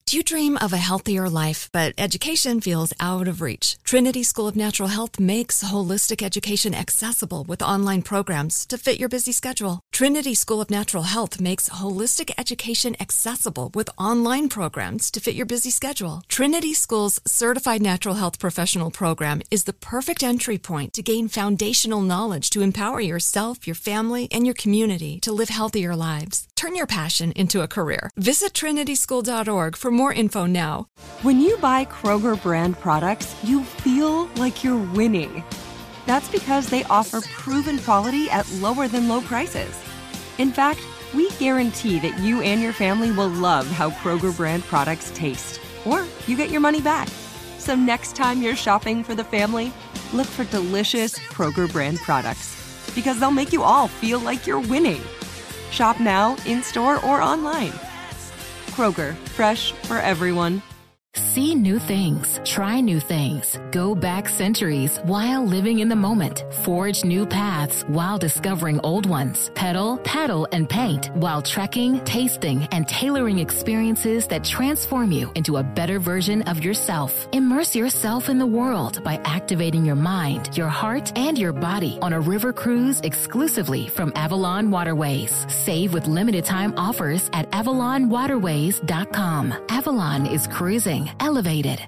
Do you dream of a healthier life, but education feels out of reach? Trinity School of Natural Health makes holistic education accessible with online programs to fit your busy schedule. Trinity School of Natural Health makes holistic education accessible with online programs to fit your busy schedule. Trinity School's Certified Natural Health Professional Program is the perfect entry point to gain foundational knowledge to empower yourself, your family, and your community to live healthier lives. Turn your passion into a career. Visit trinityschool.org for more info now. When you buy Kroger brand products, you feel like you're winning. That's because they offer proven quality at lower than low prices. In fact, we guarantee that you and your family will love how Kroger brand products taste, or you get your money back. So next time you're shopping for the family, look for delicious Kroger brand products, because they'll make you all feel like you're winning. Shop now, in-store, or online. Kroger, fresh for everyone. See new things, try new things, go back centuries while living in the moment, forge new paths while discovering old ones, pedal, paddle, and paint while trekking, tasting, and tailoring experiences that transform you into a better version of yourself. Immerse yourself in the world by activating your mind, your heart, and your body on a river cruise exclusively from Avalon Waterways. Save with limited time offers at AvalonWaterways.com. Avalon is cruising elevated.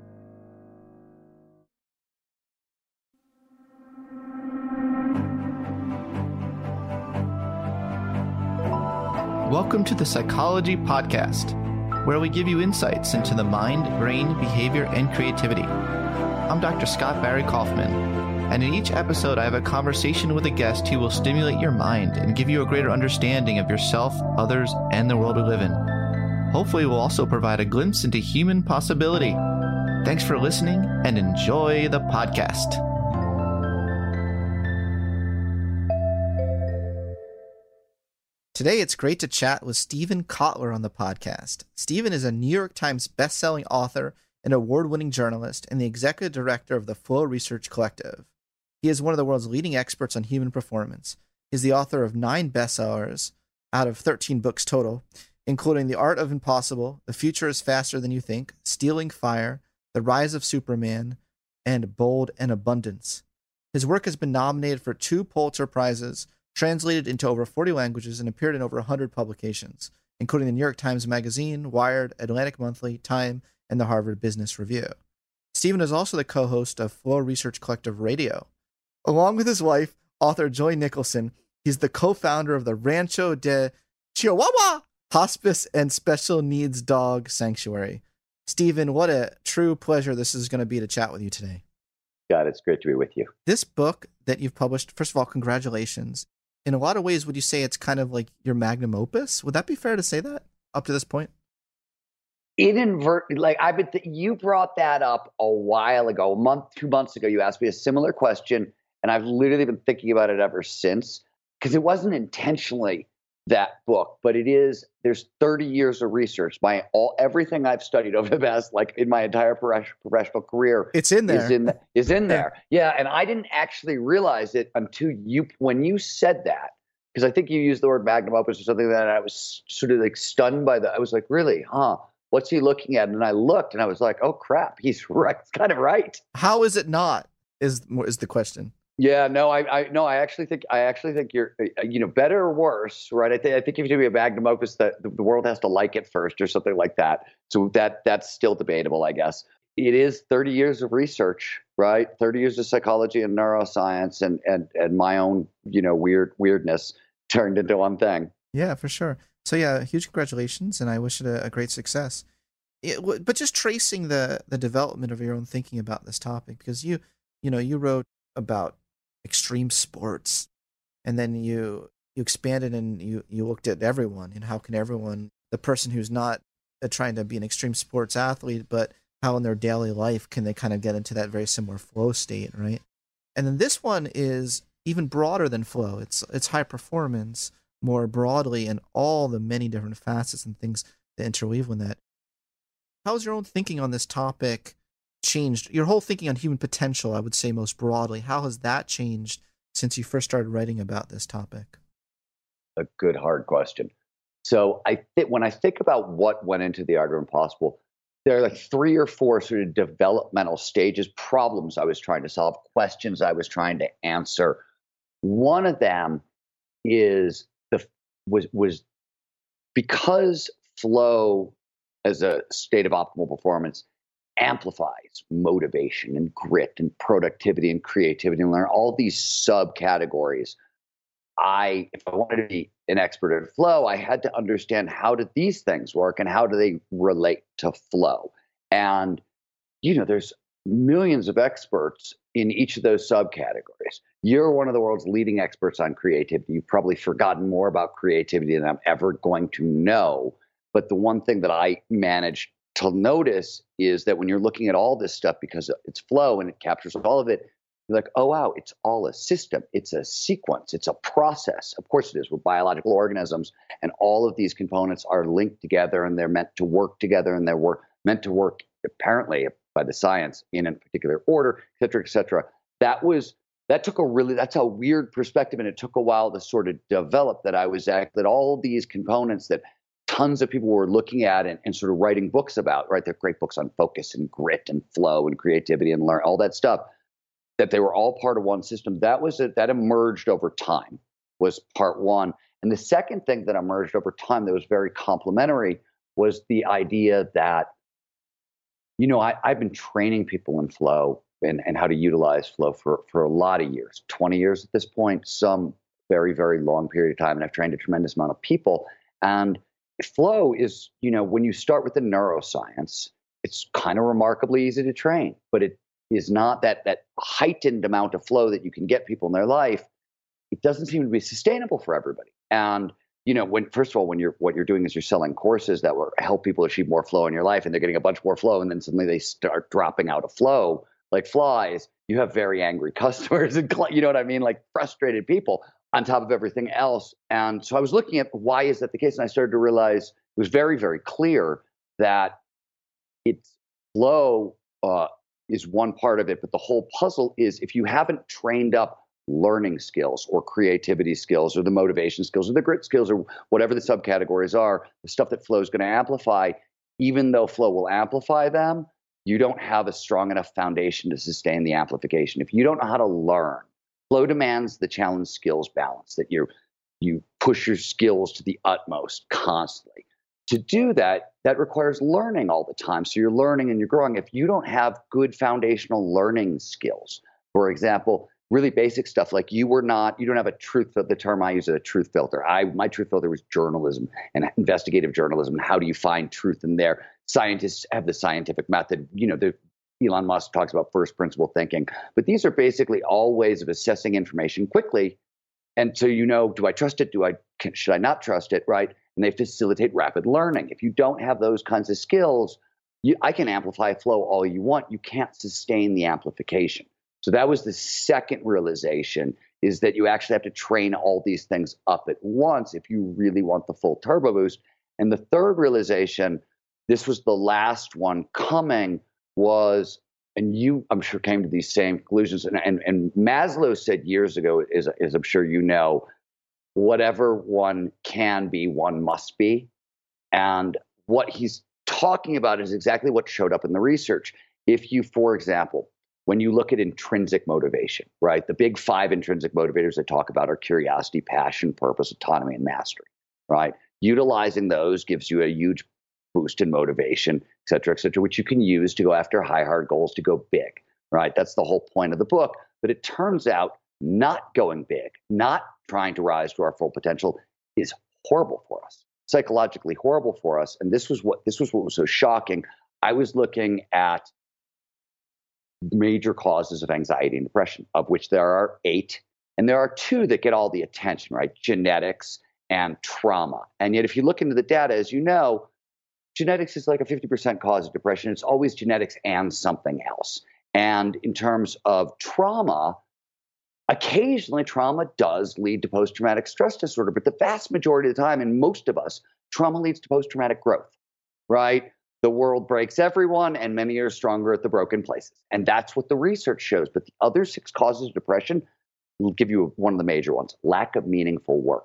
Welcome to the Psychology Podcast, where we give you insights into the mind, brain, behavior, and creativity. I'm Dr. Scott Barry Kaufman, and in each episode I have a conversation with a guest who will stimulate your mind and give you a greater understanding of yourself, others, and the world we live in. Hopefully we'll also provide a glimpse into human possibility. Thanks for listening and enjoy the podcast. Today, it's great to chat with Steven Kotler on the podcast. Steven is a New York Times bestselling author, an award-winning journalist, and the executive director of the Flow Research Collective. He is one of the world's leading experts on human performance. He's the author of 9 bestsellers out of 13 books total, including The Art of Impossible, The Future is Faster Than You Think, Stealing Fire, The Rise of Superman, and Bold and Abundance. His work has been nominated for 2 Pulitzer Prizes, translated into over 40 languages, and appeared in over 100 publications, including the New York Times Magazine, Wired, Atlantic Monthly, Time, and the Harvard Business Review. Steven is also the co-host of Flow Research Collective Radio. Along with his wife, author Joy Nicholson, he's the co-founder of the Rancho de Chihuahua Hospice and Special Needs Dog Sanctuary. Steven, what a true pleasure this is going to be to chat with you today. God, it's great to be with you. This book that you've published, first of all, congratulations. In a lot of ways, would you say it's kind of like your magnum opus? Would that be fair to say that up to this point? You brought that up a while ago, a month, 2 months ago. You asked me a similar question, and I've literally been thinking about it ever since, because it wasn't intentionally that book, but it is. There's 30 years of research. Everything I've studied over the past, in my entire professional career, it's in there. Is in there. Yeah, and I didn't actually realize it until when you said that, because I think you used the word magnum opus or something like that. And I was sort of stunned by that. I was like, really, huh? What's he looking at? And I looked, and I was like, oh crap, he's right. It's kind of right. How is it not? Is the question. Yeah, no, I actually think you're, better or worse, right? I think if you do a magnum opus, that the world has to like it first or something like that. So that's still debatable, I guess. It is 30 years of research, right? 30 years of psychology and neuroscience and my own, weirdness turned into one thing. Yeah, for sure. So yeah, huge congratulations, and I wish it a great success. But just tracing the development of your own thinking about this topic, because you wrote about extreme sports, and then you expanded and you looked at everyone, and how can everyone, the person who's not trying to be an extreme sports athlete, but how in their daily life can they kind of get into that very similar flow state, right? And then this one is even broader than flow. It's high performance more broadly, and all the many different facets and things that interweave with that. How's your own thinking on this topic changed? Your whole thinking on human potential, I would say most broadly, how has that changed since you first started writing about this topic? A good hard question. So when I think about what went into The Art of Impossible, there are like 3 or 4 sort of developmental stages, problems I was trying to solve, questions I was trying to answer. One of them is was because flow as a state of optimal performance amplifies motivation and grit and productivity and creativity and learn all these subcategories. If I wanted to be an expert at flow, I had to understand how do these things work and how do they relate to flow. And, there's millions of experts in each of those subcategories. You're one of the world's leading experts on creativity. You've probably forgotten more about creativity than I'm ever going to know. But the one thing that I managed to notice is that when you're looking at all this stuff, because it's flow and it captures all of it, you're like, oh, wow, it's all a system. It's a sequence. It's a process. Of course it is. We're biological organisms, and all of these components are linked together, and they're meant to work together, and they're meant to work, apparently, by the science, in a particular order, et cetera, et cetera. That's a weird perspective, and it took a while to sort of develop that that all these components that tons of people were looking at and sort of writing books about, right? They're great books on focus and grit and flow and creativity and learn all that stuff, that they were all part of one system. That emerged over time, was part one. And the second thing that emerged over time that was very complementary was the idea that, I've been training people in flow and how to utilize flow for a lot of years, 20 years at this point, some very, very long period of time. And I've trained a tremendous amount of people. And flow is, when you start with the neuroscience, it's kind of remarkably easy to train, but it is not that heightened amount of flow that you can get people in their life. It doesn't seem to be sustainable for everybody. And first of all, what you're doing is you're selling courses that will help people achieve more flow in your life, and they're getting a bunch more flow, and then suddenly they start dropping out of flow like flies. You have very angry customers, and you know what I mean, like frustrated people on top of everything else. And so I was looking at why is that the case, and I started to realize it was very, very clear that it's flow is one part of it, but the whole puzzle is if you haven't trained up learning skills or creativity skills or the motivation skills or the grit skills or whatever the subcategories are, the stuff that flow is going to amplify, even though flow will amplify them, you don't have a strong enough foundation to sustain the amplification. If you don't know how to learn, flow demands the challenge skills balance, that you push your skills to the utmost constantly. To do that requires learning all the time. So you're learning and you're growing. If you don't have good foundational learning skills, for example, really basic stuff like you don't have a truth, the term I use is a truth filter. My truth filter was journalism and investigative journalism. How do you find truth in there? Scientists have the scientific method. Elon Musk talks about first principle thinking, but these are basically all ways of assessing information quickly. And so, do I trust it? Should I not trust it? Right. And they facilitate rapid learning. If you don't have those kinds of skills, I can amplify flow all you want. You can't sustain the amplification. So that was the second realization, is that you actually have to train all these things up at once if you really want the full turbo boost. And the third realization, this was the last one coming, was, and you, I'm sure, came to these same conclusions. And Maslow said years ago, as I'm sure you know, whatever one can be, one must be. And what he's talking about is exactly what showed up in the research. If you, for example, when you look at intrinsic motivation, right, the big 5 intrinsic motivators that talk about are curiosity, passion, purpose, autonomy, and mastery, right? Utilizing those gives you a huge boost in motivation, et cetera, which you can use to go after high, hard goals, to go big, right? That's the whole point of the book. But it turns out not going big, not trying to rise to our full potential is horrible for us, psychologically horrible for us. And this was what was so shocking. I was looking at major causes of anxiety and depression, of which there are 8. And there are 2 that get all the attention, right? Genetics and trauma. And yet, if you look into the data, as you know, genetics is like a 50% cause of depression. It's always genetics and something else. And in terms of trauma, occasionally trauma does lead to post-traumatic stress disorder, but the vast majority of the time, and most of us, trauma leads to post-traumatic growth, right? The world breaks everyone, and many are stronger at the broken places. And that's what the research shows. But the other 6 causes of depression will give you one of the major ones: lack of meaningful work.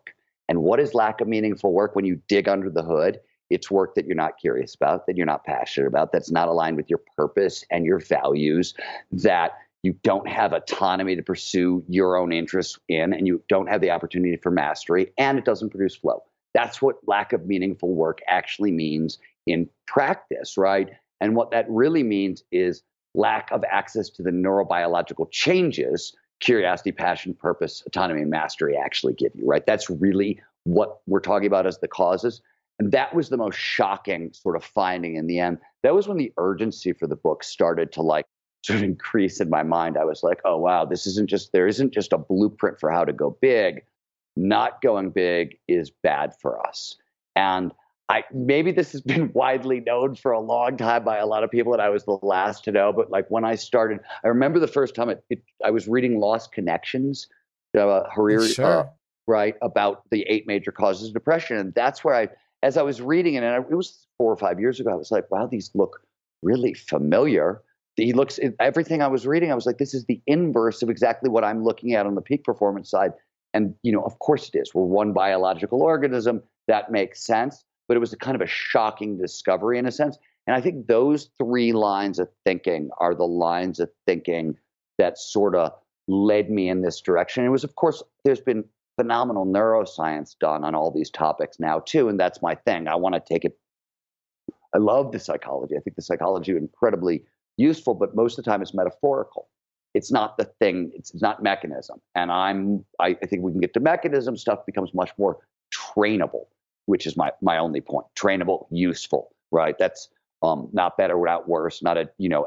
And what is lack of meaningful work when you dig under the hood? It's work that you're not curious about, that you're not passionate about, that's not aligned with your purpose and your values, that you don't have autonomy to pursue your own interests in, and you don't have the opportunity for mastery, and it doesn't produce flow. That's what lack of meaningful work actually means in practice, right? And what that really means is lack of access to the neurobiological changes curiosity, passion, purpose, autonomy, and mastery actually give you, right? That's really what we're talking about as the causes. And that was the most shocking sort of finding in the end. That was when the urgency for the book started to like sort of increase in my mind. I was like, oh, wow, there isn't just a blueprint for how to go big. Not going big is bad for us. And maybe this has been widely known for a long time by a lot of people, and I was the last to know. But like when I started, I remember the first time I was reading Lost Connections, Hariri, Sure. right, about the 8 major causes of depression. And that's where as I was reading it, and it was 4 or 5 years ago, I was like, wow, these look really familiar. Everything I was reading, I was like, this is the inverse of exactly what I'm looking at on the peak performance side. And, of course it is. We're one biological organism. That makes sense. But it was a kind of a shocking discovery in a sense. And I think those 3 lines of thinking are the lines of thinking that sort of led me in this direction. It was, of course, there's been phenomenal neuroscience done on all these topics now too. And that's my thing. I want to take it. I love the psychology. I think the psychology is incredibly useful, but most of the time it's metaphorical. It's not the thing. It's not mechanism. And I think we can get to mechanism. Stuff becomes much more trainable, which is my only point. Trainable, useful, right? That's not better, not worse, but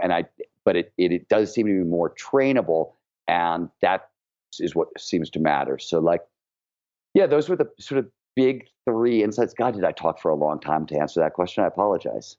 it does seem to be more trainable, and that is what seems to matter. So like, yeah, those were the sort of big 3 insights. God, did I talk for a long time to answer that question? I apologize.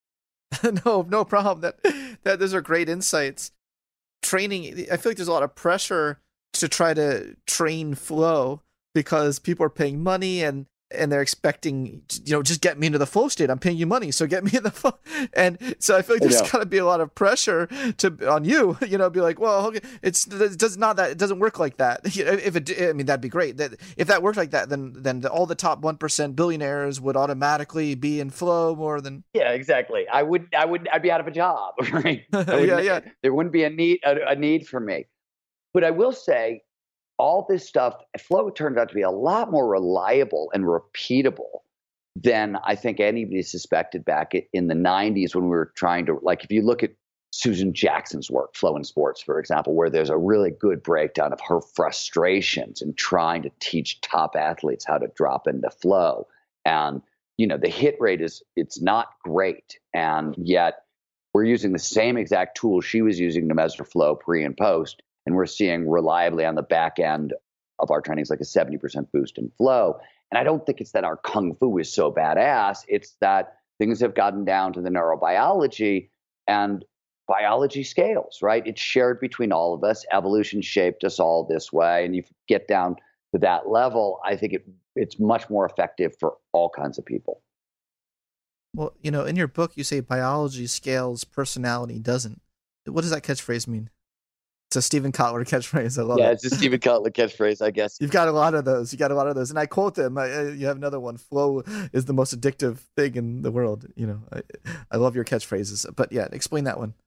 No problem. That those are great insights. Training, I feel like there's a lot of pressure to try to train flow because people are paying money and they're expecting, just get me into the flow state. I'm paying you money, so get me in the flow. And so I feel like there's got to be a lot of pressure on you, be like, well, okay, it doesn't work like that. That'd be great. If that worked like that, then all the top 1% billionaires would automatically be in flow more than. Yeah, exactly. I'd be out of a job, right? Yeah. There wouldn't be a need for me. But I will say, all this stuff, flow turned out to be a lot more reliable and repeatable than I think anybody suspected back in the 90s when we were trying to, like, if you look at Susan Jackson's work, Flow in Sports, for example, where there's a really good breakdown of her frustrations in trying to teach top athletes how to drop into flow. And, the hit rate it's not great. And yet we're using the same exact tool she was using to measure flow pre and post. And we're seeing reliably on the back end of our trainings like a 70% boost in flow. And I don't think it's that our kung fu is so badass. It's that things have gotten down to the neurobiology, and biology scales, right? It's shared between all of us. Evolution shaped us all this way. And you get down to that level, I think it's much more effective for all kinds of people. Well, in your book, you say biology scales, personality doesn't. What does that catchphrase mean? It's a Steven Kotler catchphrase. I love it. Yeah, it's a Steven Kotler catchphrase, I guess. You've got a lot of those. And I quote him. You have another one. Flow is the most addictive thing in the world. I love your catchphrases. But yeah, explain that one.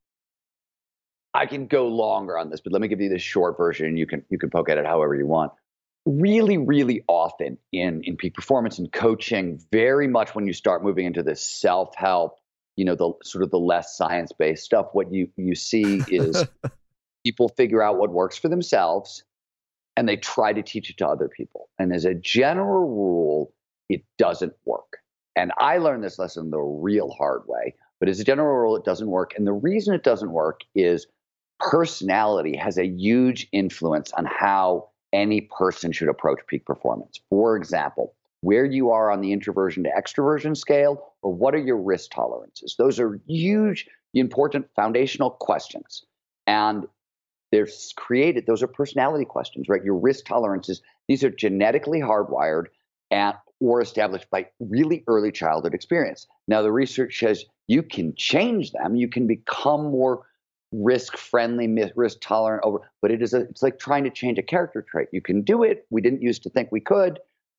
I can go longer on this, but let me give you the short version, and you can poke at it however you want. Really, really often in peak performance and coaching, very much when you start moving into this self-help, the sort of the less science-based stuff, what you see is people figure out what works for themselves, and they try to teach it to other people. And as a general rule, it doesn't work. And I learned this lesson the real hard way. But as a general rule, it doesn't work. And the reason it doesn't work is personality has a huge influence on how any person should approach peak performance. For example, where you are on the introversion to extroversion scale, or what are your risk tolerances? Those are huge, important foundational questions. And those are personality questions, right? Your risk tolerances, these are genetically hardwired or established by really early childhood experience. Now, the research says you can change them. You can become more risk-friendly, risk-tolerant but it's like trying to change a character trait. You can do it. We didn't used to think we could,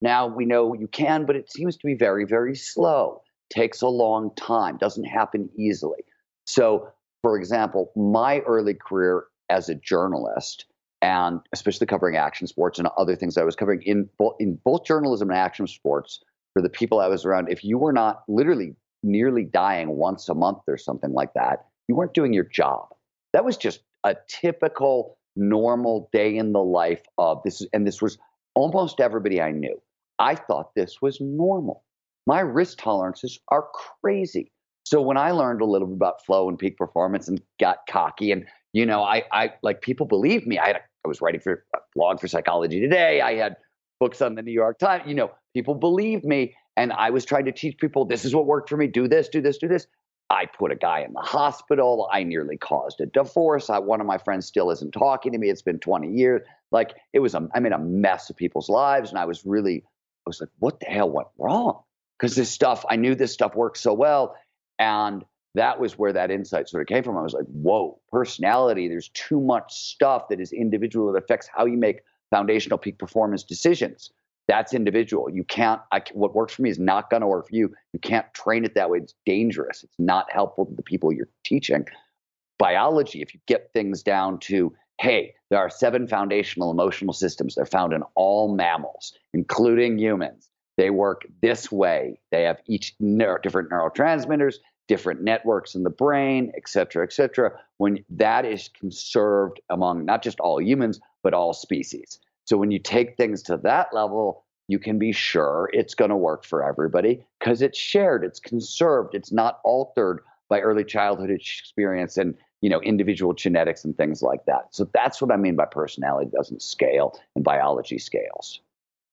Now we know you can, but it seems to be very, very slow. Takes a long time, doesn't happen easily. So, for example, my early career as a journalist, and especially covering action sports and other things I was covering in both journalism and action sports, for the people I was around, if you were not literally nearly dying once a month or something like that, you weren't doing your job. That was just a typical, normal day in the life of this. And this was almost everybody I knew. I thought this was normal. My risk tolerances are crazy. So when I learned a little bit about flow and peak performance and got cocky, and I like, people believed me. I was writing for a blog for Psychology Today. I had books on the New York Times. People believed me, and I was trying to teach people, this is what worked for me. Do this, do this, do this. I put a guy in the hospital. I nearly caused a divorce. One of my friends still isn't talking to me. It's been 20 years. Like, I made a mess of people's lives, and I was like, what the hell went wrong? Because I knew this stuff worked so well. And that was where that insight sort of came from. I was like, whoa, personality, there's too much stuff that is individual that affects how you make foundational peak performance decisions. That's individual. What works for me is not going to work for you. You can't train it that way. It's dangerous. It's not helpful to the people you're teaching. Biology, if you get things down to, hey, there are 7 foundational emotional systems. They're found in all mammals, including humans. They work this way. They have each different neurotransmitters, different networks in the brain, et cetera, et cetera. When that is conserved among not just all humans, but all species. So when you take things to that level, you can be sure it's going to work for everybody because it's shared, it's conserved, it's not altered by early childhood experience and individual genetics and things like that. So that's what I mean by personality doesn't scale and biology scales.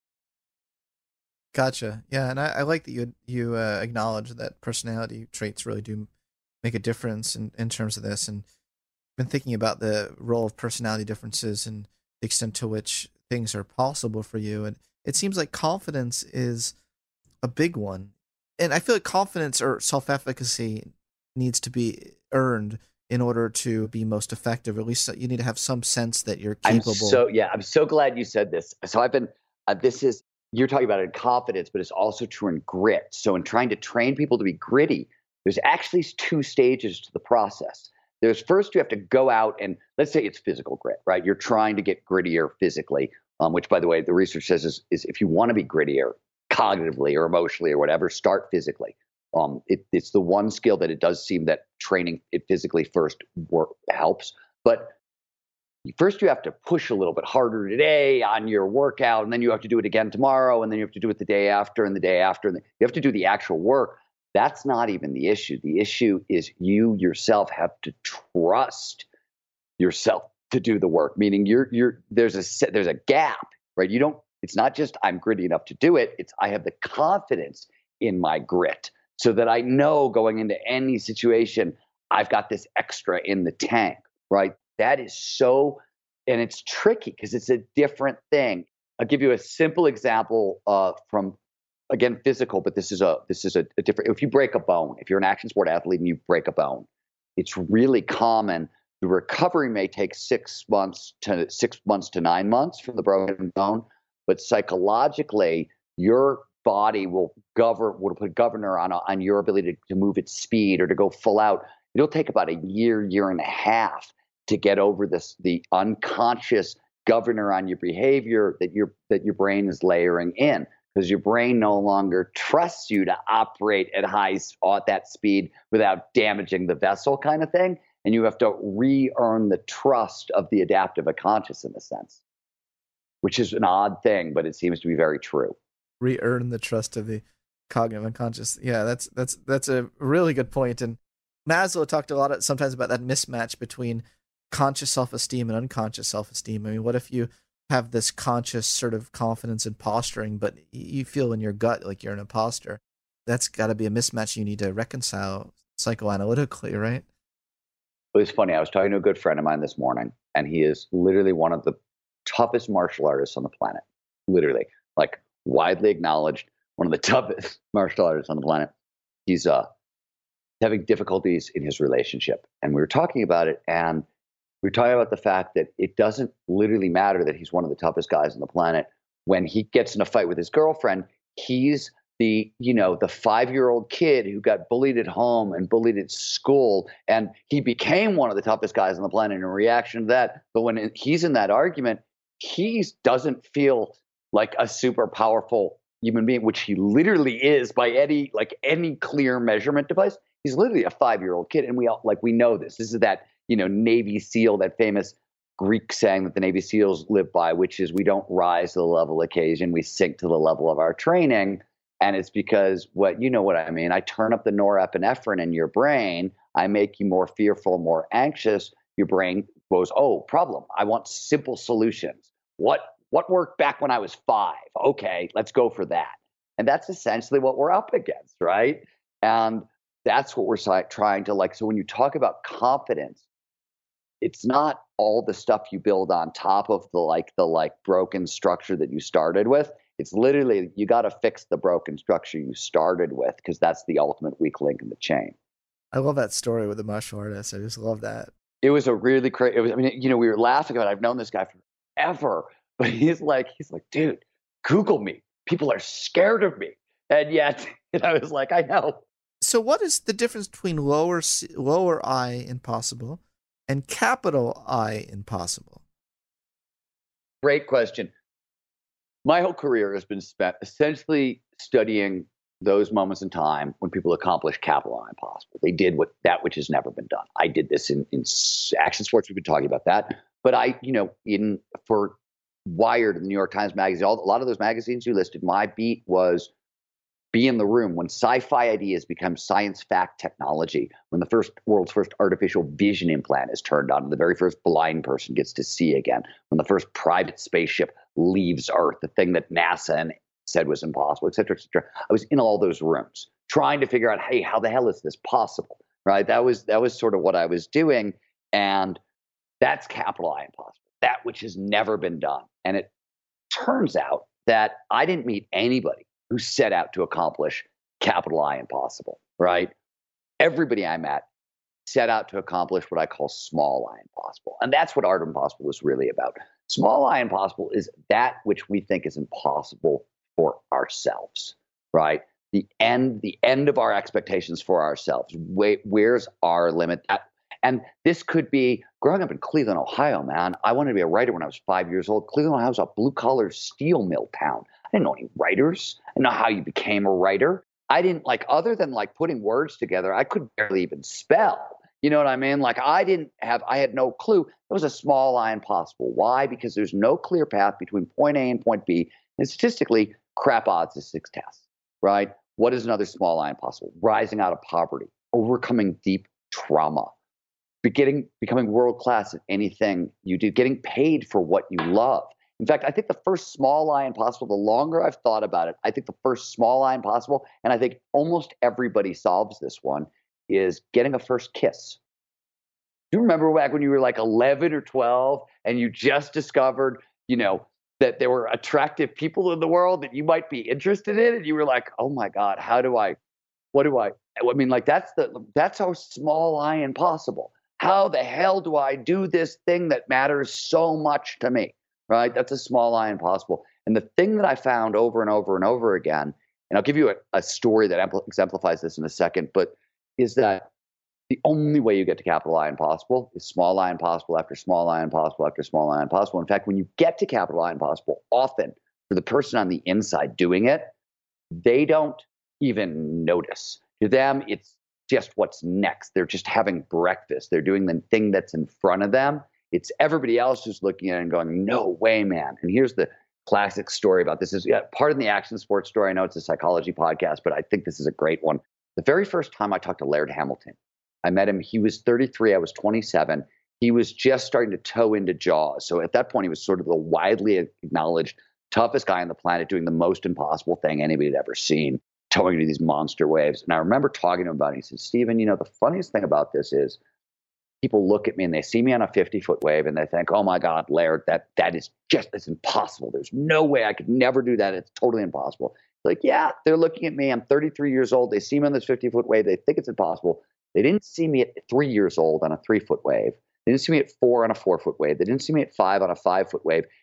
Gotcha. Yeah, and I like that you acknowledge that personality traits really do make a difference in terms of this, and been thinking about the role of personality differences and the extent to which things are possible for you. And it seems like confidence is a big one. And I feel like confidence or self-efficacy needs to be earned in order to be most effective. Or at least you need to have some sense that you're capable. I'm so glad you said this. So I've been, you're talking about it in confidence, but it's also true in grit. So in trying to train people to be gritty, there's actually 2 stages to the process. There's first, you have to go out and let's say it's physical grit, right? You're trying to get grittier physically, which, by the way, the research says is if you want to be grittier cognitively or emotionally or whatever, start physically. It's the one skill that it does seem that training it physically first helps. But first, you have to push a little bit harder today on your workout, and then you have to do it again tomorrow, and then you have to do it the day after and the day after. And you have to do the actual work. That's not even the issue. The issue is you yourself have to trust yourself to do the work. Meaning, there's a gap, right? It's not just I'm gritty enough to do it. It's I have the confidence in my grit, so that I know going into any situation, I've got this extra in the tank, right? That is so, and it's tricky because it's a different thing. I'll give you a simple example from, again, physical, but this is a different. If you break a bone, if you're an action sport athlete and you break a bone, it's really common. The recovery may take 6 months to 9 months from the broken bone, but psychologically, your body will put a governor on your ability to move at speed or to go full out. It'll take about a year and a half to get over the unconscious governor on your behavior that your brain is layering in, because your brain no longer trusts you to operate at that speed without damaging the vessel, kind of thing. And you have to re-earn the trust of the adaptive unconscious in a sense, which is an odd thing, but it seems to be very true. Re-earn the trust of the cognitive unconscious. Yeah, that's a really good point. And Maslow talked sometimes about that mismatch between conscious self-esteem and unconscious self-esteem. I mean, what if you have this conscious sort of confidence and posturing, but you feel in your gut like you're an imposter? That's got to be a mismatch you need to reconcile psychoanalytically, right? It was funny. I was talking to a good friend of mine this morning, and he is literally one of the toughest martial artists on the planet. Literally, like widely acknowledged, one of the toughest martial artists on the planet. He's having difficulties in his relationship. And we were talking about it, and we were talking about the fact that it doesn't literally matter that he's one of the toughest guys on the planet. when he gets in a fight with his girlfriend, he's the 5-year-old kid who got bullied at home and bullied at school, and he became one of the toughest guys on the planet in reaction to that. But when he's in that argument, he doesn't feel like a super powerful human being, which he literally is by any clear measurement device. He's literally a 5-year-old kid, and we know this. This is that Navy SEAL, that famous Greek saying that the Navy SEALs live by, which is we don't rise to the level of occasion, we sink to the level of our training. And it's because you know what I mean. I turn up the norepinephrine in your brain. I make you more fearful, more anxious. Your brain goes, oh, problem. I want simple solutions. What worked back when I was 5? Okay, let's go for that. And that's essentially what we're up against, right? And that's what we're trying to so when you talk about confidence, it's not all the stuff you build on top of the broken structure that you started with. It's literally, you got to fix the broken structure you started with, because that's the ultimate weak link in the chain. I love that story with the martial artist. I just love that. It was a really crazy, we were laughing about it. I've known this guy forever, but he's like, dude, Google me. People are scared of me. And yet, I was like, I know. So what is the difference between lower I impossible and capital I impossible? Great question. My whole career has been spent essentially studying those moments in time when people accomplish capital I impossible. They did which has never been done. I did this in action sports. We've been talking about that. But for Wired and the New York Times Magazine, a lot of those magazines you listed, my beat was be in the room when sci-fi ideas become science fact technology, when the world's first artificial vision implant is turned on, and the very first blind person gets to see again, when the first private spaceship leaves Earth, the thing that NASA said was impossible, et cetera, et cetera. I was in all those rooms trying to figure out, hey, how the hell is this possible, right? That was sort of what I was doing, and that's capital I impossible, that which has never been done. And it turns out that I didn't meet anybody who set out to accomplish capital I impossible, right? Everybody I met set out to accomplish what I call small I impossible. And that's what Art of Impossible was really about. Small I impossible is that which we think is impossible for ourselves, right? The end of our expectations for ourselves. Where's our limit? And this could be growing up in Cleveland, Ohio, man. I wanted to be a writer when I was 5 years old. Cleveland, Ohio was a blue-collar steel mill town. I didn't know any writers. I didn't know how you became a writer. I didn't other than putting words together, I couldn't barely even spell. You know what I mean? I had no clue. It was a small I impossible. Why? Because there's no clear path between point A and point B. And statistically, crap odds is success, right? What is another small I impossible? Rising out of poverty, overcoming deep trauma, becoming world-class at anything you do, getting paid for what you love. In fact, I think the first small I impossible, the longer I've thought about it, I think the first small I impossible, and I think almost everybody solves this one, is getting a first kiss. Do you remember back when you were 11 or 12 and you just discovered, that there were attractive people in the world that you might be interested in? And you were like, oh my God, that's how small I impossible. How the hell do I do this thing that matters so much to me? Right? That's a small I impossible. And the thing that I found over and over and over again, and I'll give you a story that exemplifies this in a second, but is that the only way you get to capital I impossible is small I impossible after small I impossible after small I impossible. In fact, when you get to capital I impossible, often for the person on the inside doing it, they don't even notice. To them, it's just what's next. They're just having breakfast. They're doing the thing that's in front of them. It's everybody else who's looking at it and going, no way, man. And here's the classic story about this. Pardon the action sports story. I know it's a psychology podcast, but I think this is a great one. The very first time I talked to Laird Hamilton, I met him. He was 33. I was 27. He was just starting to toe into Jaws. So at that point, he was sort of the widely acknowledged toughest guy on the planet, doing the most impossible thing anybody had ever seen, towing into these monster waves. And I remember talking to him about it. He said, Stephen, the funniest thing about this is people look at me and they see me on a 50-foot wave and they think, oh my God, Laird, that is it's impossible. There's no way I could never do that. It's totally impossible. Yeah, they're looking at me. I'm 33 years old. They see me on this 50-foot wave. They think it's impossible. They didn't see me at 3 years old on a 3-foot wave. They didn't see me at 4 on a 4-foot wave. They didn't see me at 5 on a 5-foot wave.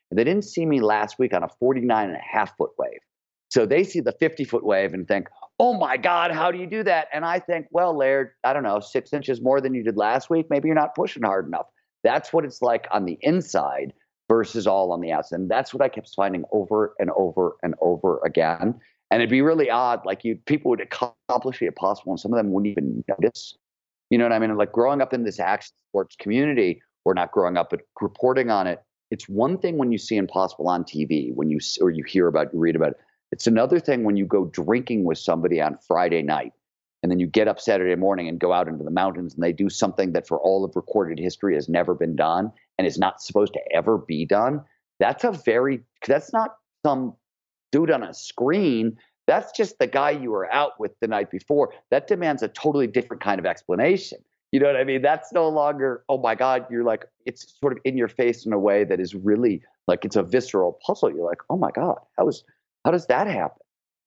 And they didn't see me last week on a 49.5-foot wave. So they see the 50-foot wave and think, oh my God, how do you do that? And I think, well, Laird, I don't know, 6 inches more than you did last week. Maybe you're not pushing hard enough. That's what it's like on the inside versus all on the outside. And that's what I kept finding over and over and over again. And it'd be really odd. Like people would accomplish the impossible and some of them wouldn't even notice. You know what I mean? Like growing up in this action sports community, or not growing up, but reporting on it. It's one thing when you see impossible on TV, or you hear about, you read about it. It's another thing when you go drinking with somebody on Friday night, and then you get up Saturday morning and go out into the mountains and they do something that for all of recorded history has never been done and is not supposed to ever be done. That's not some dude on a screen. That's just the guy you were out with the night before. That demands a totally different kind of explanation. You know what I mean? That's no longer, oh my God, you're like, it's sort of in your face in a way that is really like, it's a visceral puzzle. You're like, oh my God, how does that happen?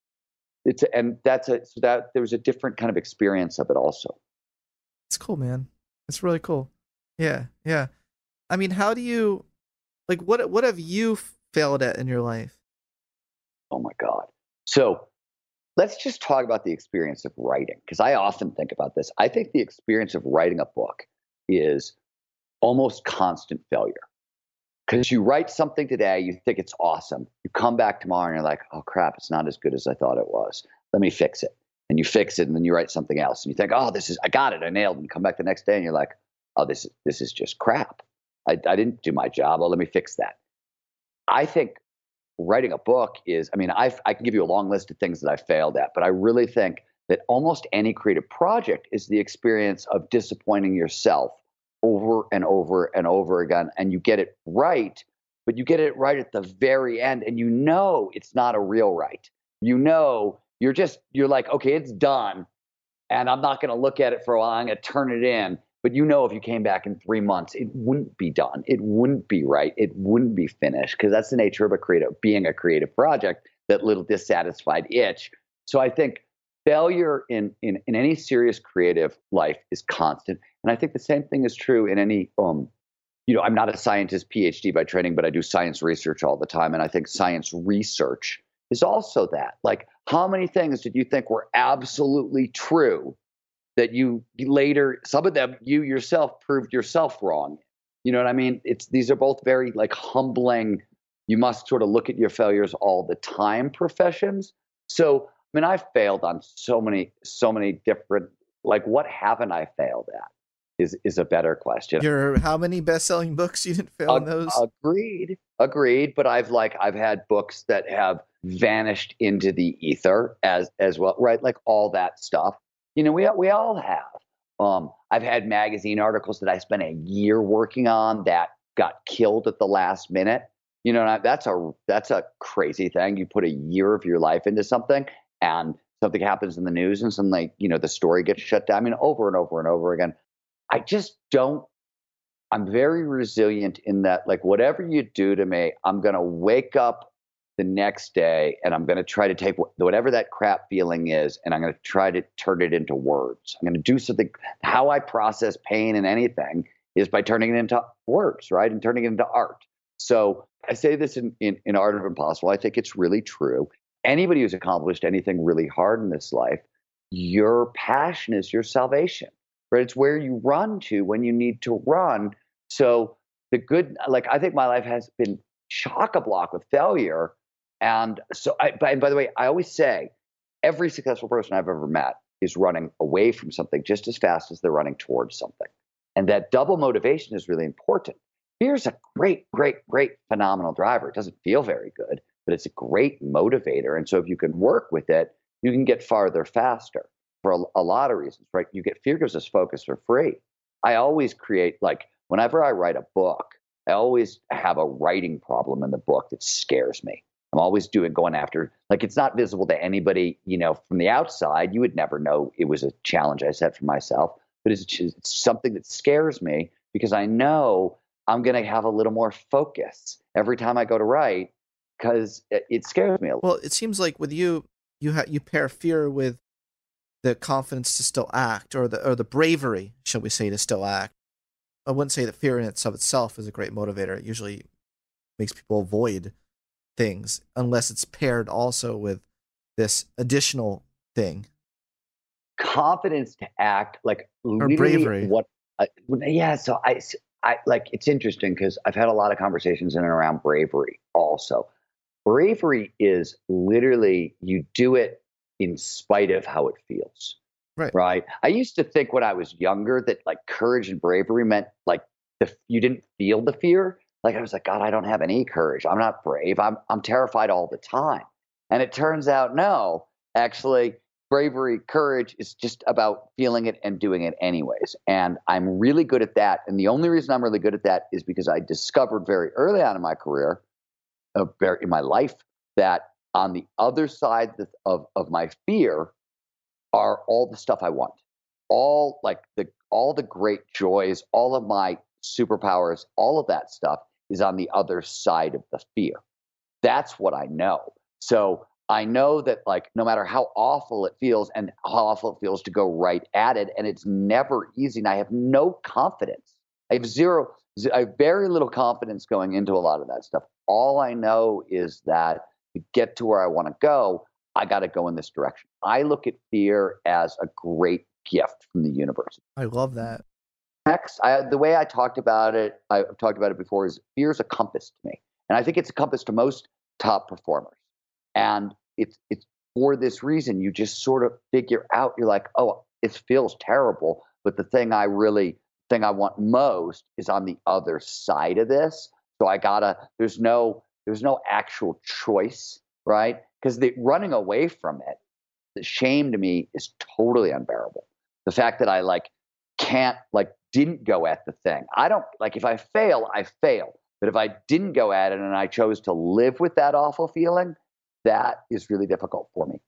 There was a different kind of experience of it also. It's cool, man. It's really cool. Yeah. Yeah. I mean, how do you, like, what have you failed at in your life? Oh my God. So let's just talk about the experience of writing, because I often think about this. I think the experience of writing a book is almost constant failure. Because you write something today, you think it's awesome. You come back tomorrow and you're like, oh crap, it's not as good as I thought it was. Let me fix it. And you fix it and then you write something else. And you think, oh, I got it, I nailed it. And you come back the next day and you're like, oh, this is just crap. I didn't do my job. Well, let me fix that. I think writing a book is, I can give you a long list of things that I failed at, but I really think that almost any creative project is the experience of disappointing yourself over and over and over again. And you get it right, but you get it right at the very end. And you know it's not a real right. You know, you're like, okay, it's done. And I'm not going to look at it for a while. I'm going to turn it in. But you know, if you came back in 3 months, it wouldn't be done. It wouldn't be right. It wouldn't be finished, because that's the nature of being a creative project, that little dissatisfied itch. So I think failure in any serious creative life is constant. And I think the same thing is true in any, I'm not a scientist PhD by training, but I do science research all the time. And I think science research is also that. Like, how many things did you think were absolutely true that you later, some of them you yourself proved yourself wrong? You know what I mean? These are both very like humbling, you must sort of look at your failures all the time professions. So, I've failed on so many different, like, what haven't I failed at is a better question. How many best-selling books you didn't fail in those? Agreed. But I've had books that have vanished into the ether as well, right? Like all that stuff. You know, we all have. I've had magazine articles that I spent a year working on that got killed at the last minute. You know, that's a crazy thing. You put a year of your life into something, and something happens in the news, and suddenly, the story gets shut down. Over and over and over again. I'm very resilient in that, like, whatever you do to me, I'm going to wake up the next day and I'm going to try to take whatever that crap feeling is, and I'm going to try to turn it into words. I'm going to do something. How I process pain in anything is by turning it into words, right? And turning it into art. So I say this in Art of Impossible. I think it's really true. Anybody who's accomplished anything really hard in this life, your passion is your salvation, right? It's where you run to when you need to run. So I think my life has been chock-a-block with failure. And so, by the way, I always say every successful person I've ever met is running away from something just as fast as they're running towards something. And that double motivation is really important. Fear's a great, great, great, phenomenal driver. It doesn't feel very good, but it's a great motivator. And so if you can work with it, you can get farther faster for a lot of reasons, right? Fear gives us focus for free. I always create, like, whenever I write a book, I always have a writing problem in the book that scares me. I'm always going after, like, it's not visible to anybody, from the outside. You would never know it was a challenge I set for myself, but it's something that scares me, because I know I'm going to have a little more focus every time I go to write, because it scares me a little. Well, it seems like with you pair fear with the confidence to still act, or the bravery, shall we say, to still act. I wouldn't say that fear in itself is a great motivator. Usually makes people avoid things unless it's paired also with this additional thing. Confidence to act like Or literally bravery. what yeah, so I like, it's interesting because I've had a lot of conversations in and around bravery also. Bravery is literally you do it in spite of how it feels. Right. Right. I used to think when I was younger that like courage and bravery meant like you didn't feel the fear. Like I was like, God, I don't have any courage. I'm not brave. I'm terrified all the time. And it turns out, no, actually, bravery, courage is just about feeling it and doing it anyways. And I'm really good at that. And the only reason I'm really good at that is because I discovered very early on in my career, in my life, that on the other side of my fear are all the stuff I want, all the great joys, all of my superpowers, all of that stuff is on the other side of the fear. That's what I know. So I know that like no matter how awful it feels and how awful it feels to go right at it, and it's never easy. And I have no confidence. I have very little confidence going into a lot of that stuff. All I know is that to get to where I want to go, I got to go in this direction. I look at fear as a great gift from the universe. I love that. Next, the way I've talked about it before, is fear is a compass to me. And I think it's a compass to most top performers. And it's for this reason, you just sort of figure out, you're like, oh, it feels terrible, but the thing I want most is on the other side of this. So there's no actual choice, right? Because running away from it, the shame to me is totally unbearable. The fact that I didn't go at the thing. I don't like, if I fail, I fail. But if I didn't go at it and I chose to live with that awful feeling, that is really difficult for me.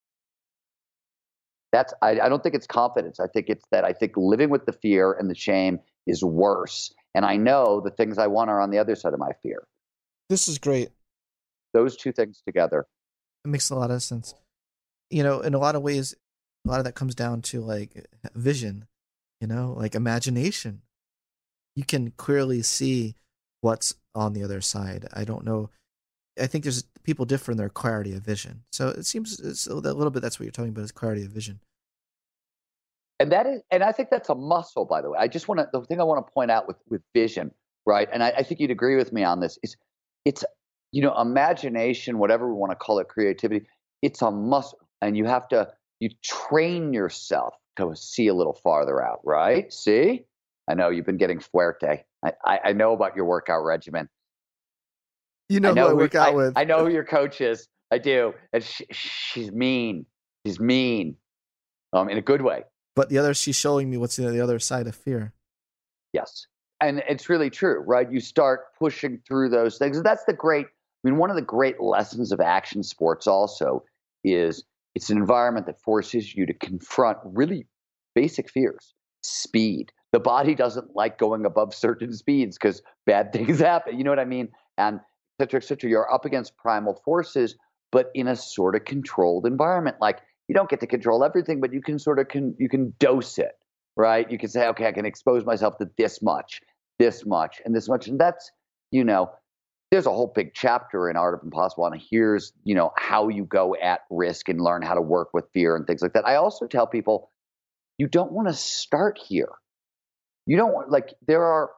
I don't think it's confidence. I think living with the fear and the shame is worse. And I know the things I want are on the other side of my fear. This is great. Those two things together. It makes a lot of sense. In a lot of ways, a lot of that comes down to like vision, like imagination. You can clearly see what's on the other side. I don't know. I think there's people differ in their clarity of vision. So it seems it's a little bit, that's what you're talking about, is clarity of vision. And I think that's a muscle, by the way. The thing I want to point out with vision, right? And I think you'd agree with me on this, is it's, imagination, whatever we want to call it, creativity, it's a muscle. And you train yourself to see a little farther out, right? See? I know you've been getting fuerte. I know about your workout regimen. Who I work out with. I know who your coach is. I do. And she's mean. She's mean. In a good way. But she's showing me what's on the other side of fear. Yes. And it's really true, right? You start pushing through those things. And that's one of the great lessons of action sports also is it's an environment that forces you to confront really basic fears. Speed. The body doesn't like going above certain speeds because bad things happen. You know what I mean? And et cetera, you're up against primal forces, but in a sort of controlled environment. Like you don't get to control everything, but you can you can dose it, right? You can say, okay, I can expose myself to this much, and this much. And that's, there's a whole big chapter in Art of Impossible. And here's, how you go at risk and learn how to work with fear and things like that. I also tell people, you don't want to start here. You don't want, there are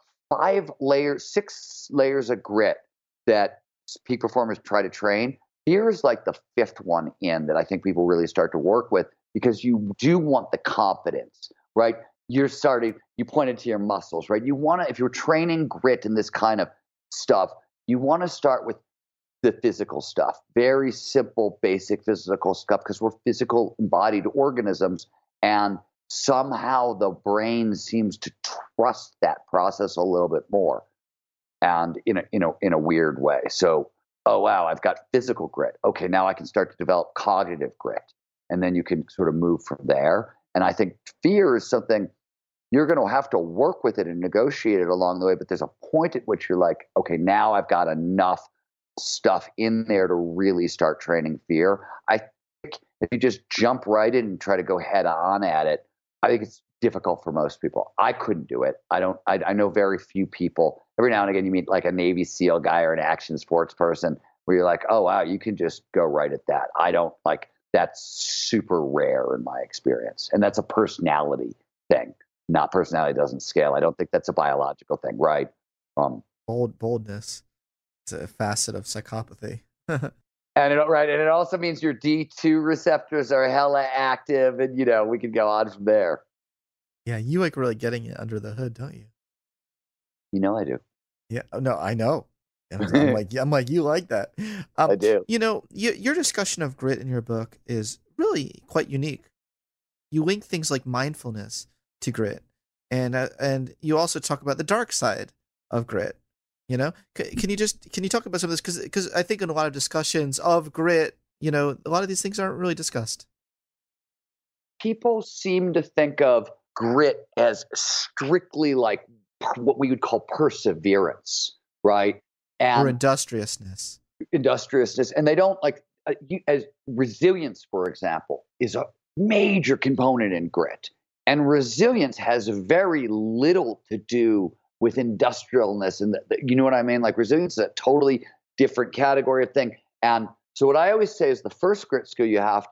6 layers of grit that peak performers try to train. Fear is like the 5th one in that I think people really start to work with, because you do want the confidence, right? You pointed to your muscles, right? if you're training grit and this kind of stuff, you want to start with the physical stuff, very simple, basic physical stuff, because we're physical embodied organisms. And somehow the brain seems to trust that process a little bit more. And in a weird way. So, oh, wow, I've got physical grit. Okay, now I can start to develop cognitive grit. And then you can sort of move from there. And I think fear is something you're going to have to work with it and negotiate it along the way. But there's a point at which you're like, okay, now I've got enough stuff in there to really start training fear. I think if you just jump right in and try to go head on at it, I think it's difficult for most people. I couldn't do it. I know very few people. Every now and again, you meet like a Navy SEAL guy or an action sports person where you're like, oh, wow, you can just go right at that. I don't like, that's super rare in my experience. And that's a personality thing. Not personality doesn't scale. I don't think that's a biological thing, right? Boldness. It's a facet of psychopathy. And it also means your D2 receptors are hella active, and we can go on from there. Yeah, you like really getting it under the hood, don't you? I do. Yeah, no, I know. I'm like, you like that. I do. Your discussion of grit in your book is really quite unique. You link things like mindfulness to grit, and you also talk about the dark side of grit. Can you talk about some of this? Because I think in a lot of discussions of grit, a lot of these things aren't really discussed. People seem to think of grit as strictly like what we would call perseverance, right? Or industriousness. And they don't like as resilience, for example, is a major component in grit. And resilience has very little to do with industrialness. And you know what I mean? Like resilience is a totally different category of thing. And so what I always say is the first grit skill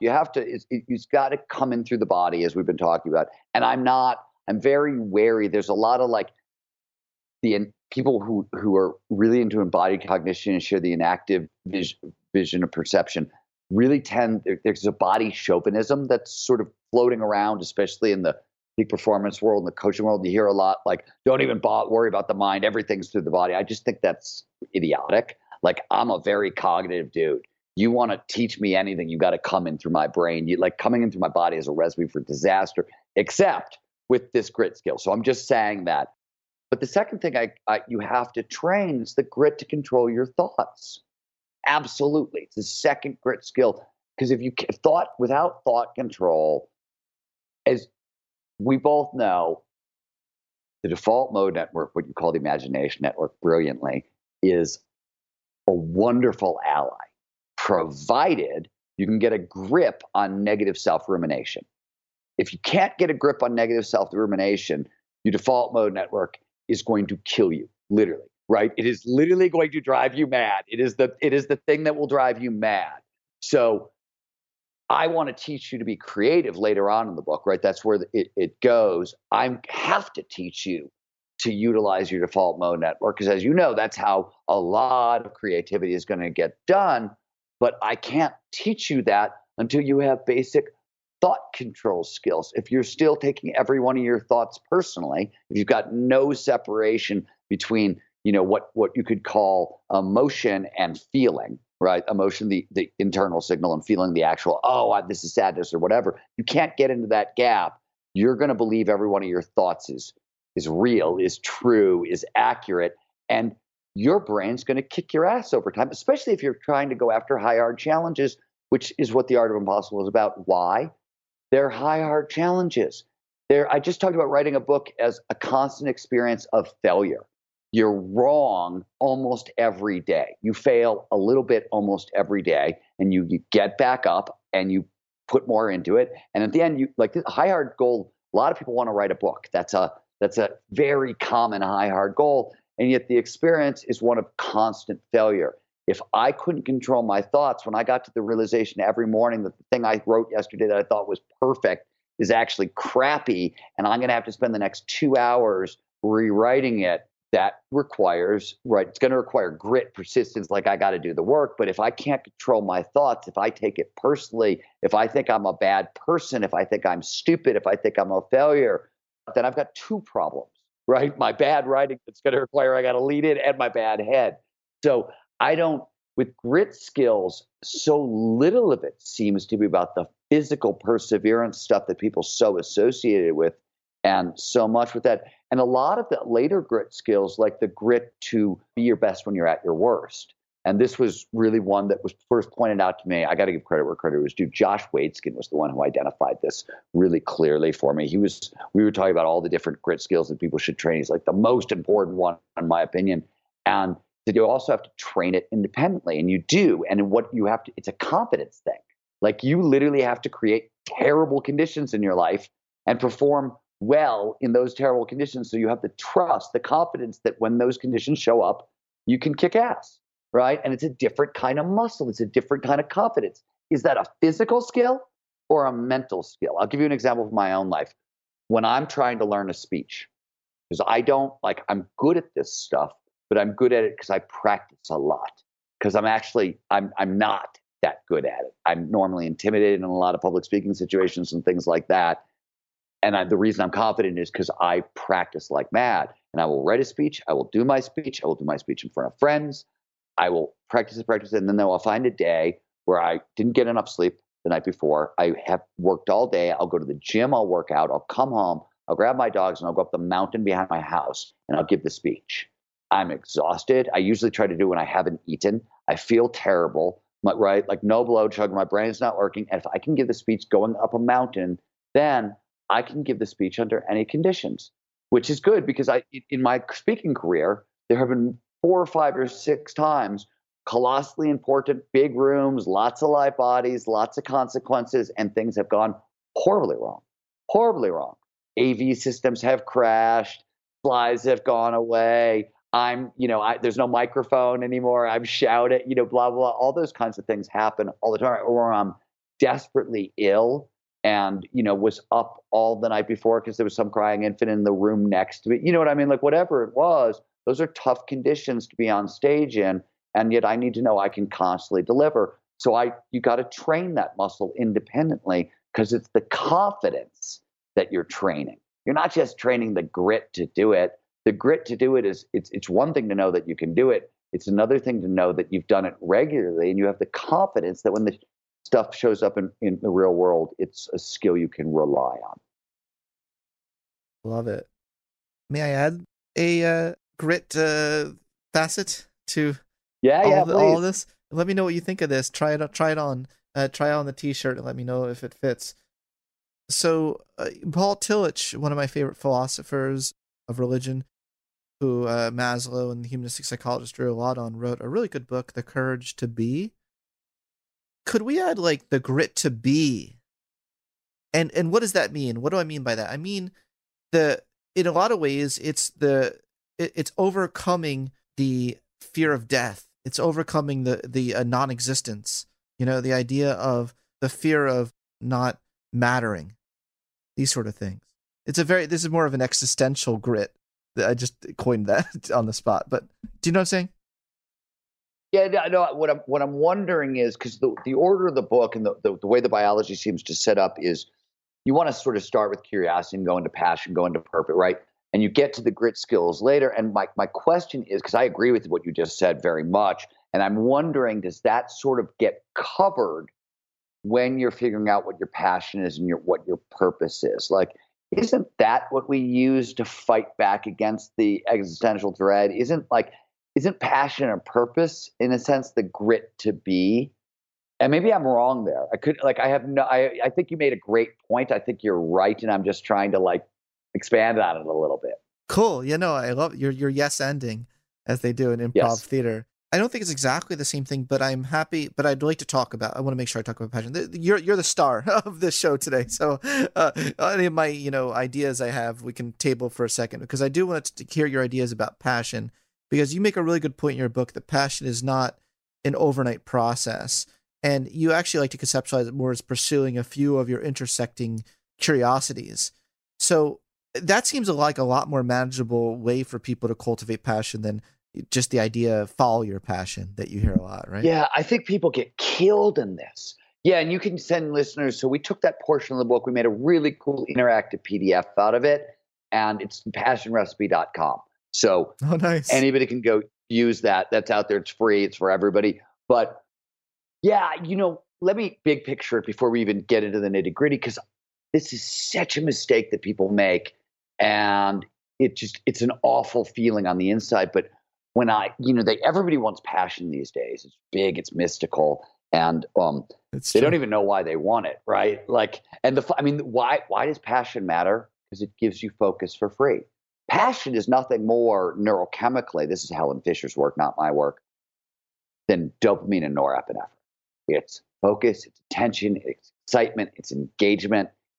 it's got to come in through the body, as we've been talking about. And I'm very wary. There's a lot of like the people who are really into embodied cognition and share the inactive vision of perception really there's a body chauvinism that's sort of floating around, especially in the peak performance world and the coaching world. You hear a lot like, don't even worry about the mind. Everything's through the body. I just think that's idiotic. Like, I'm a very cognitive dude. You want to teach me anything, you got to come in through my brain. Coming in through my body is a recipe for disaster, except with this grit skill. So I'm just saying that. But the second thing you have to train is the grit to control your thoughts. Absolutely. It's the second grit skill. Because without thought control, as we both know, the default mode network, what you call the imagination network brilliantly, is a wonderful ally, provided you can get a grip on negative self-rumination. If you can't get a grip on negative self-rumination, your default mode network is going to kill you, literally, right? It is literally going to drive you mad. It is the thing that will drive you mad. So I want to teach you to be creative later on in the book, right? That's where it goes. I have to teach you to utilize your default mode network because, as you know, that's how a lot of creativity is going to get done. But I can't teach you that until you have basic thought control skills. If you're still taking every one of your thoughts personally, if you've got no separation between, what you could call emotion and feeling, right? Emotion, the internal signal, and feeling the actual, this is sadness or whatever. You can't get into that gap. You're going to believe every one of your thoughts is real, is true, is accurate. And your brain's going to kick your ass over time, especially if you're trying to go after high, hard challenges, which is what The Art of Impossible is about. Why? They're high, hard challenges. I just talked about writing a book as a constant experience of failure. You're wrong almost every day. You fail a little bit almost every day, and you get back up and you put more into it. And at the end, you like this high, hard goal. A lot of people want to write a book. That's a very common high, hard goal. And yet the experience is one of constant failure. If I couldn't control my thoughts, when I got to the realization every morning that the thing I wrote yesterday that I thought was perfect is actually crappy, and I'm going to have to spend the next 2 hours rewriting it, that requires, right, it's going to require grit, persistence, like I got to do the work. But if I can't control my thoughts, if I take it personally, if I think I'm a bad person, if I think I'm stupid, if I think I'm a failure, then I've got two problems, right? My bad writing that's going to require I got to lead it, and my bad head. So with grit skills, so little of it seems to be about the physical perseverance stuff that people so associated with, and so much with that. And a lot of the later grit skills, like the grit to be your best when you're at your worst. And this was really one that was first pointed out to me. I got to give credit where credit was due. Josh Waitzkin was the one who identified this really clearly for me. We were talking about all the different grit skills that people should train. He's like the most important one, in my opinion. And you also have to train it independently, and you do. And it's a confidence thing. Like, you literally have to create terrible conditions in your life and perform well in those terrible conditions. So you have the trust, the confidence that when those conditions show up, you can kick ass, right? And it's a different kind of muscle. It's a different kind of confidence. Is that a physical skill or a mental skill? I'll give you an example from my own life. When I'm trying to learn a speech, because I'm good at this stuff, but I'm good at it because I practice a lot. Because I'm not that good at it. I'm normally intimidated in a lot of public speaking situations and things like that. And the reason I'm confident is because I practice like mad. And I will write a speech. I will do my speech. I will do my speech in front of friends. I will practice it. And then I'll find a day where I didn't get enough sleep the night before. I have worked all day. I'll go to the gym. I'll work out. I'll come home. I'll grab my dogs and I'll go up the mountain behind my house and I'll give the speech. I'm exhausted. I usually try to do it when I haven't eaten. I feel terrible, right? Like no blood sugar. My brain's not working. And if I can give the speech going up a mountain, then I can give the speech under any conditions, which is good because in my speaking career, there have been 4 or 5 or 6 times, colossally important, big rooms, lots of live bodies, lots of consequences, and things have gone horribly wrong. AV systems have crashed, slides have gone away. There's no microphone anymore. I'm shouting, blah, blah, all those kinds of things happen all the time. Or I'm desperately ill and, was up all the night before because there was some crying infant in the room next to me. You know what I mean? Like whatever it was, those are tough conditions to be on stage in. And yet I need to know I can constantly deliver. So you got to train that muscle independently because it's the confidence that you're training. You're not just training the grit to do it. The grit to do it it's one thing to know that you can do it. It's another thing to know that you've done it regularly and you have the confidence that when the stuff shows up in the real world, it's a skill you can rely on. Love it. May I add a grit facet to all of this? Let me know what you think of this. Try it on. Try on the t-shirt and let me know if it fits. So Paul Tillich, one of my favorite philosophers of religion, who Maslow and the humanistic psychologist drew a lot on, wrote a really good book, The Courage to Be. Could we add like the grit to be? And what does that mean? What do I mean by that? I mean in a lot of ways it's overcoming the fear of death. It's overcoming the non-existence. The idea of the fear of not mattering. These sort of things. This is more of an existential grit. I just coined that on the spot, but do you know what I'm saying? Yeah, no. What I'm wondering is because the order of the book and the way the biology seems to set up is you want to sort of start with curiosity and go into passion, go into purpose, right? And you get to the grit skills later. And my question is, because I agree with what you just said very much, and I'm wondering, does that sort of get covered when you're figuring out what your passion is and what your purpose is? Like, isn't that what we use to fight back against the existential dread? Isn't passion and purpose, in a sense, the grit to be? And maybe I'm wrong there. I think you made a great point. I think you're right. And I'm just trying to expand on it a little bit. Cool. I love your yes ending, as they do in improv theater. I don't think it's exactly the same thing, but I'm happy. But I'd like to talk about. I want to make sure I talk about passion. You're the star of this show today, so any of my ideas I have, we can table for a second because I do want to hear your ideas about passion because you make a really good point in your book that passion is not an overnight process, and you actually like to conceptualize it more as pursuing a few of your intersecting curiosities. So that seems like a lot more manageable way for people to cultivate passion than just the idea of follow your passion that you hear a lot, right? Yeah, I think people get killed in this. Yeah, and you can send listeners. So we took that portion of the book. We made a really cool interactive PDF out of it, and it's passionrecipe.com. So nice. Anybody can go use that. That's out there. It's free. It's for everybody. But yeah, let me big picture it before we even get into the nitty gritty, because this is such a mistake that people make. And it's an awful feeling on the inside. But when everybody wants passion these days. It's big, it's mystical, and they don't even know why they want it, right? Why does passion matter? Because it gives you focus for free. Passion is nothing more neurochemically, this is Helen Fisher's work, not my work, than dopamine and norepinephrine. It's focus, it's attention, it's excitement, it's engagement.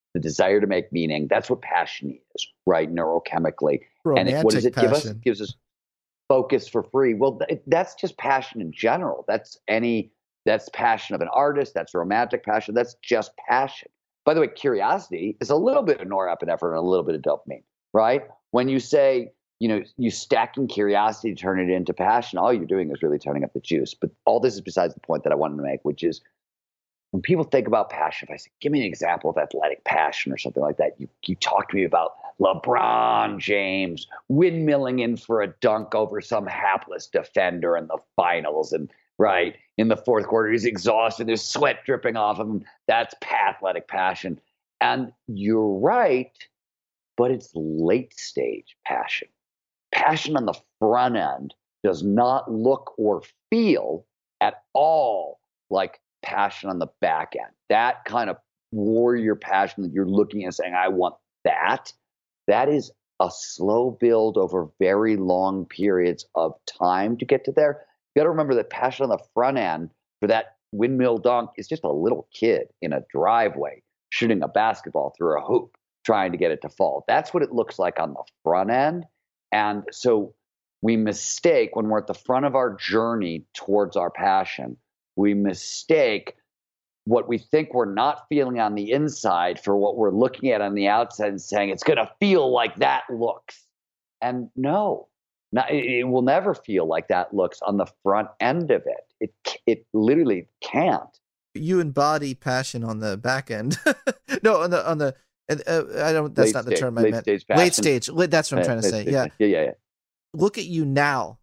the desire to make meaning. That's what passion is, right? Neurochemically. Romantic what does it give us? passion. It gives us focus for free. Well, that's just passion in general. That's passion of an artist. That's romantic passion. That's just passion. By the way, curiosity is a little bit of norepinephrine and a little bit of dopamine, right? When you say, you stacking curiosity to turn it into passion, all you're doing is really turning up the juice. But all this is besides the point that I wanted to make, which is when people think about passion, if I say, give me an example of athletic passion or something like that, you talk to me about LeBron James windmilling in for a dunk over some hapless defender in the finals. And right in the fourth quarter, he's exhausted, there's sweat dripping off of him. That's athletic passion. And you're right, but it's late stage passion. Passion on the front end does not look or feel at all like passion on the back end. That kind of warrior passion that you're looking at saying, I want that. That is a slow build over very long periods of time to get to there. You got to remember that passion on the front end for that windmill dunk is just a little kid in a driveway shooting a basketball through a hoop, trying to get it to fall. That's what it looks like on the front end. And so we mistake when we're at the front of our journey towards our passion, we mistake what we think we're not feeling on the inside for what we're looking at on the outside and saying it's going to feel like that looks. And no, it will never feel like that looks on the front end of it. It literally can't. You embody passion on the back end. No, on the I don't. That's not the term I meant. Late stage. That's what I'm trying to say. Yeah. Look at you now.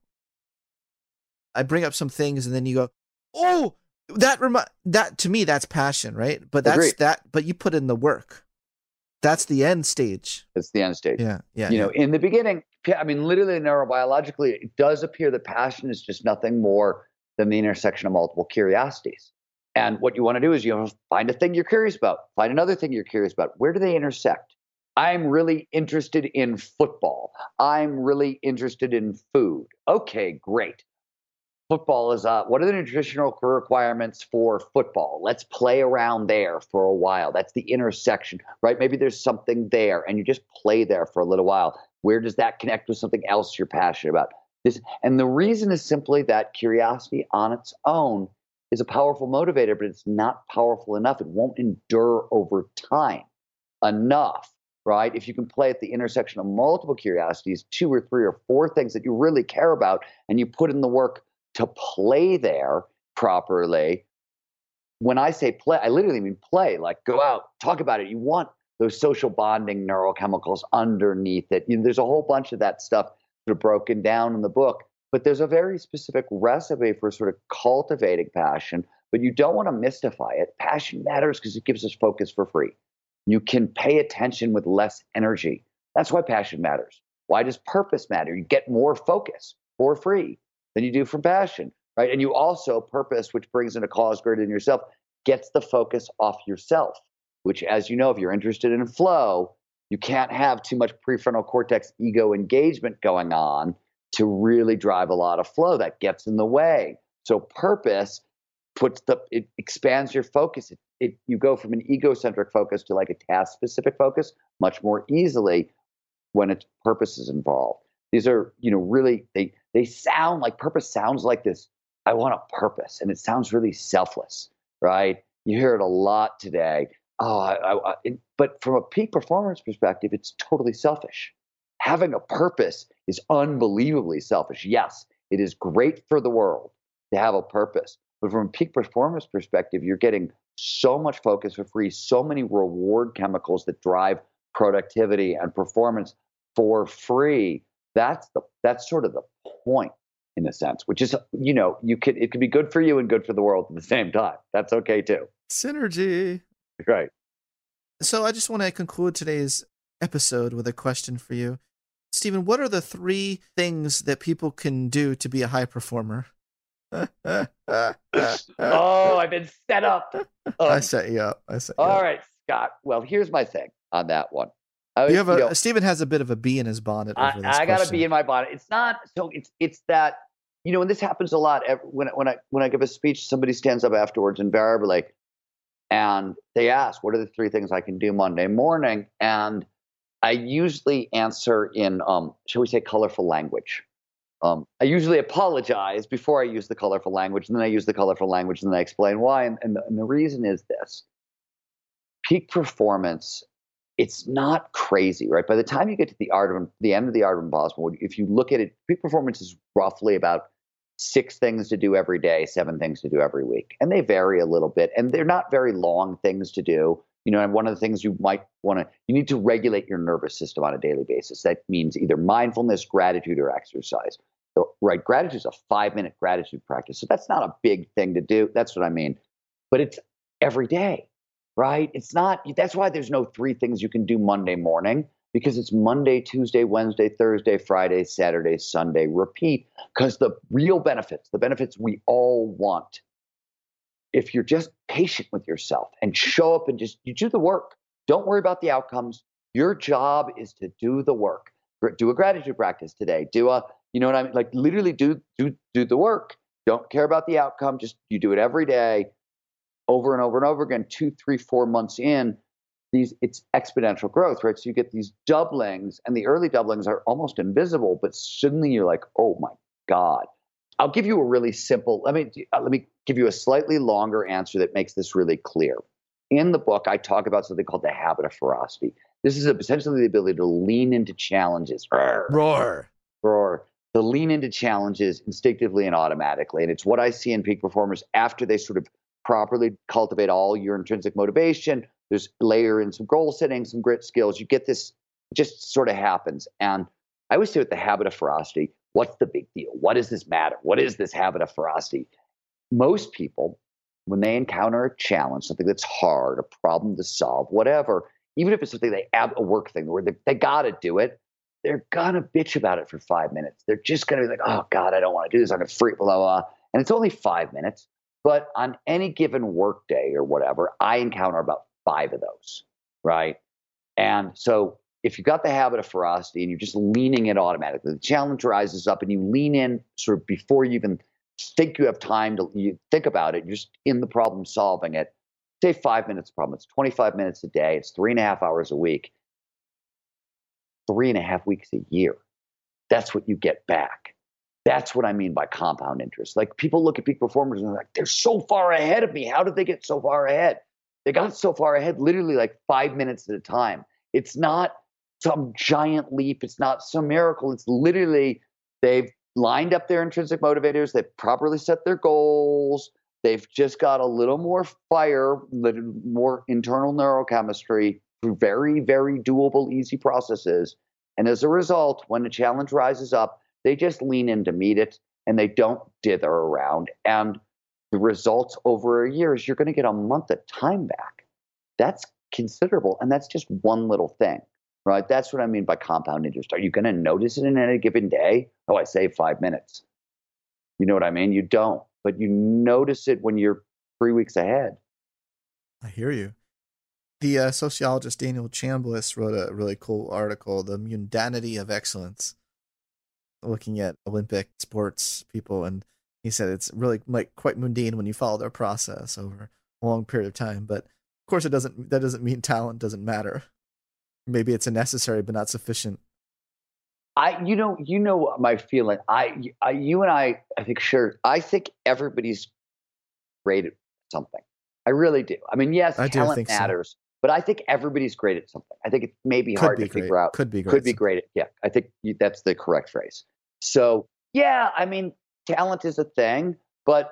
I bring up some things, and then you go, "Oh, that to me, that's passion, right?" But that's Agreed. But you put in the work. That's the end stage. It's the end stage. Yeah. In the beginning, I mean, literally neurobiologically, it does appear that passion is just nothing more than the intersection of multiple curiosities. And what you want to do is find a thing you're curious about, find another thing you're curious about. Where do they intersect? I'm really interested in football. I'm really interested in food. Okay, great. Football is what are the nutritional requirements for football? Let's play around there for a while. That's the intersection, right? Maybe there's something there and you just play there for a little while. Where does that connect with something else you're passionate about? And the reason is simply that curiosity on its own is a powerful motivator, but it's not powerful enough. It won't endure over time enough, right? If you can play at the intersection of multiple curiosities, 2 or 3 or 4 things that you really care about, and you put in the work to play there properly. When I say play, I literally mean play, like go out, talk about it. You want those social bonding neurochemicals underneath it. There's a whole bunch of that stuff sort of broken down in the book. But there's a very specific recipe for sort of cultivating passion, but you don't want to mystify it. Passion matters because it gives us focus for free. You can pay attention with less energy. That's why passion matters. Why does purpose matter? You get more focus for free than you do from passion, right? And you also, purpose, which brings in a cause greater than yourself, gets the focus off yourself, which, as you know, if you're interested in flow, you can't have too much prefrontal cortex ego engagement going on to really drive a lot of flow. That gets in the way. So purpose it expands your focus. You go from an egocentric focus to like a task-specific focus much more easily when its purpose is involved. These are, really, they sound like purpose sounds like this. I want a purpose, and it sounds really selfless, right? You hear it a lot today. But from a peak performance perspective, it's totally selfish. Having a purpose is unbelievably selfish. Yes, it is great for the world to have a purpose. But from a peak performance perspective, you're getting so much focus for free, so many reward chemicals that drive productivity and performance for free. That's sort of the point in a sense, which is, it could be good for you and good for the world at the same time. That's okay too. Synergy. Right. So I just want to conclude today's episode with a question for you. Stephen, what are the 3 things that people can do to be a high performer? Oh, I've been set up. I set you up. All right, Scott. Well, here's my thing on that one. Stephen has a bit of a bee in his bonnet. I got a bee in my bonnet. It's not so. It's that, and this happens a lot. When I give a speech, somebody stands up afterwards, invariably, And they ask, what are the 3 things I can do Monday morning? And I usually answer in, shall we say, colorful language. I usually apologize before I use the colorful language, and then I use the colorful language, and then I explain why. And the reason is this. Peak performance, it's not crazy, right? By the time you get to the end of the Art of Impossible, if you look at it, peak performance is roughly about 6 things to do every day, 7 things to do every week. And they vary a little bit. And they're not very long things to do. And one of the things you might you need to regulate your nervous system on a daily basis. That means either mindfulness, gratitude, or exercise. So, right? Gratitude is a 5-minute gratitude practice. So that's not a big thing to do. That's what I mean. But it's every day, right? It's not, that's why there's no 3 things you can do Monday morning, because it's Monday, Tuesday, Wednesday, Thursday, Friday, Saturday, Sunday, repeat. Because the real benefits, the benefits we all want, if you're just patient with yourself and show up and you do the work, don't worry about the outcomes. Your job is to do the work. Do a gratitude practice today. You know what I mean? Like literally do the work. Don't care about the outcome. Just you do it every day, over and over and over again. 2, 3, 4 months in, it's exponential growth, right? So you get these doublings, and the early doublings are almost invisible, but suddenly you're like, oh my God. I'll give you a really simple, let me give you a slightly longer answer that makes this really clear. In the book, I talk about something called the habit of ferocity. This is essentially the ability to lean into challenges. Roar. To lean into challenges instinctively and automatically. And it's what I see in peak performers after they sort of properly cultivate all your intrinsic motivation. There's layer in some goal setting, some grit skills. You get this, it just sort of happens. And I always say with the habit of ferocity, what's the big deal? What does this matter? What is this habit of ferocity? Most people, when they encounter a challenge, something that's hard, a problem to solve, whatever, even if it's something a work thing where they got to do it, they're going to bitch about it for 5 minutes. They're just going to be like, oh God, I don't want to do this. I'm going to freak, blah, blah. And it's only 5 minutes. But on any given work day or whatever, I encounter about 5 of those, right? And so if you've got the habit of ferocity and you're just leaning in automatically, the challenge rises up and you lean in sort of before you even think you have time to you think about it, you're just in the problem solving it. Say 5 minutes problem. It's 25 minutes a day. It's 3.5 hours a week. 3.5 weeks a year. That's what you get back. That's what I mean by compound interest. Like people look at peak performers and they're like, they're so far ahead of me. How did they get so far ahead? They got so far ahead literally like 5 minutes at a time. It's not some giant leap. It's not some miracle. It's literally they've lined up their intrinsic motivators. They've properly set their goals. They've just got a little more fire, little more internal neurochemistry through very, very doable, easy processes. And as a result, when a challenge rises up, they just lean in to meet it and they don't dither around. And the results over a year is you're going to get a month of time back. That's considerable. And that's just one little thing, right? That's what I mean by compound interest. Are you going to notice it in any given day? Oh, I saved 5 minutes. You know what I mean? You don't, but you notice it when you're 3 weeks ahead. I hear you. The sociologist Daniel Chambliss wrote a really cool article, The Mundanity of Excellence, looking at Olympic sports people. And he said it's really like quite mundane when you follow their process over a long period of time. But of course, that doesn't mean talent doesn't matter. Maybe it's a necessary but not sufficient. You know my feeling. You and I think sure. I think everybody's great at something. I really do. I mean, yes, talent matters, so. But I think everybody's great at something. I think it may be hard to figure out. Could be great. Yeah, I think that's the correct phrase. So yeah, I mean, talent is a thing, but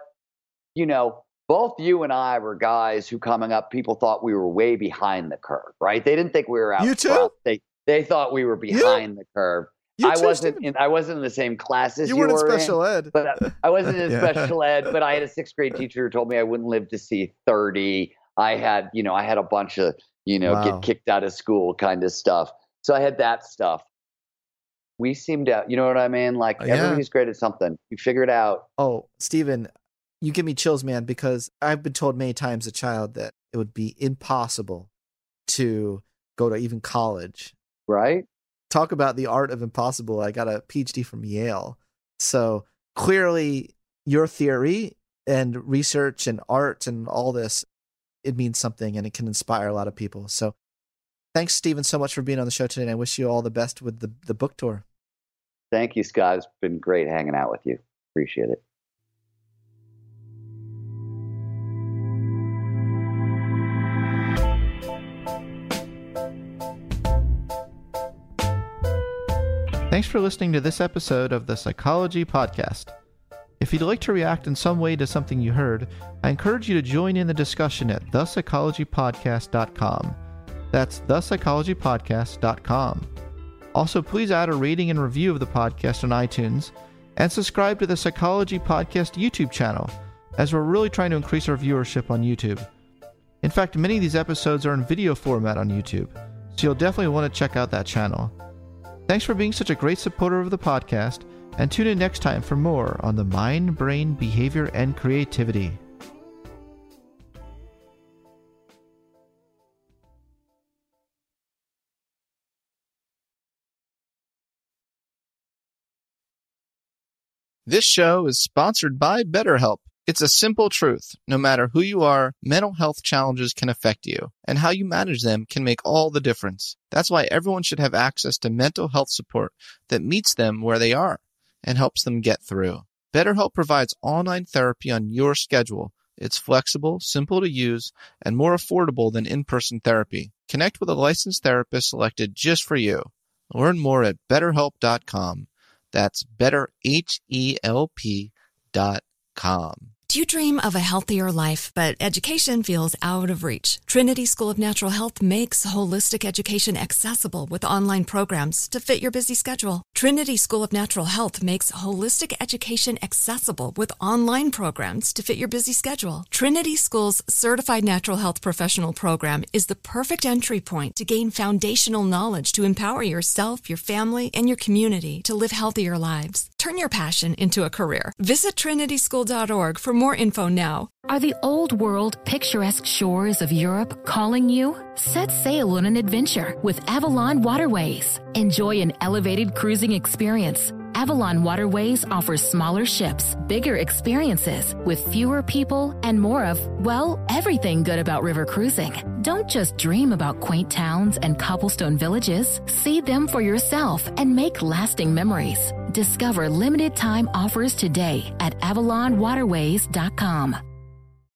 both you and I were guys who coming up, people thought we were way behind the curve, right? They didn't think we were out. You too? They thought we were behind the curve. I wasn't in the same class as you were in special ed. But I wasn't in special ed, but I had a 6th grade teacher who told me I wouldn't live to see 30. I had a bunch of, Wow. get kicked out of school kind of stuff. So I had that stuff. We seemed to, you know what I mean? Like everybody's great at something. You figure it out. Oh, Stephen, you give me chills, man, because I've been told many times as a child that it would be impossible to go to even college. Right? Talk about the art of impossible. I got a PhD from Yale. So clearly your theory and research and art and all this it means something and it can inspire a lot of people. So thanks, Stephen, so much for being on the show today. And I wish you all the best with the book tour. Thank you, Scott. It's been great hanging out with you. Appreciate it. Thanks for listening to this episode of the Psychology Podcast. If you'd like to react in some way to something you heard, I encourage you to join in the discussion at thepsychologypodcast.com. That's thepsychologypodcast.com. Also, please add a rating and review of the podcast on iTunes, and subscribe to the Psychology Podcast YouTube channel, as we're really trying to increase our viewership on YouTube. In fact, many of these episodes are in video format on YouTube, so you'll definitely want to check out that channel. Thanks for being such a great supporter of the podcast, and tune in next time for more on the mind, brain, behavior, and creativity. This show is sponsored by BetterHelp. It's a simple truth. No matter who you are, mental health challenges can affect you, and how you manage them can make all the difference. That's why everyone should have access to mental health support that meets them where they are and helps them get through. BetterHelp provides online therapy on your schedule. It's flexible, simple to use, and more affordable than in-person therapy. Connect with a licensed therapist selected just for you. Learn more at BetterHelp.com. That's BetterHelp.com. Do you dream of a healthier life, but education feels out of reach? Trinity School of Natural Health makes holistic education accessible with online programs to fit your busy schedule. Trinity School of Natural Health makes holistic education accessible with online programs to fit your busy schedule. Trinity School's Certified Natural Health Professional Program is the perfect entry point to gain foundational knowledge to empower yourself, your family, and your community to live healthier lives. Turn your passion into a career. Visit trinityschool.org for more info now. Are the old world picturesque shores of Europe calling you? Set sail on an adventure with Avalon Waterways. Enjoy an elevated cruising experience. Avalon Waterways offers smaller ships, bigger experiences, with fewer people and more of, well, everything good about river cruising. Don't just dream about quaint towns and cobblestone villages. See them for yourself and make lasting memories. Discover limited time offers today at AvalonWaterways.com.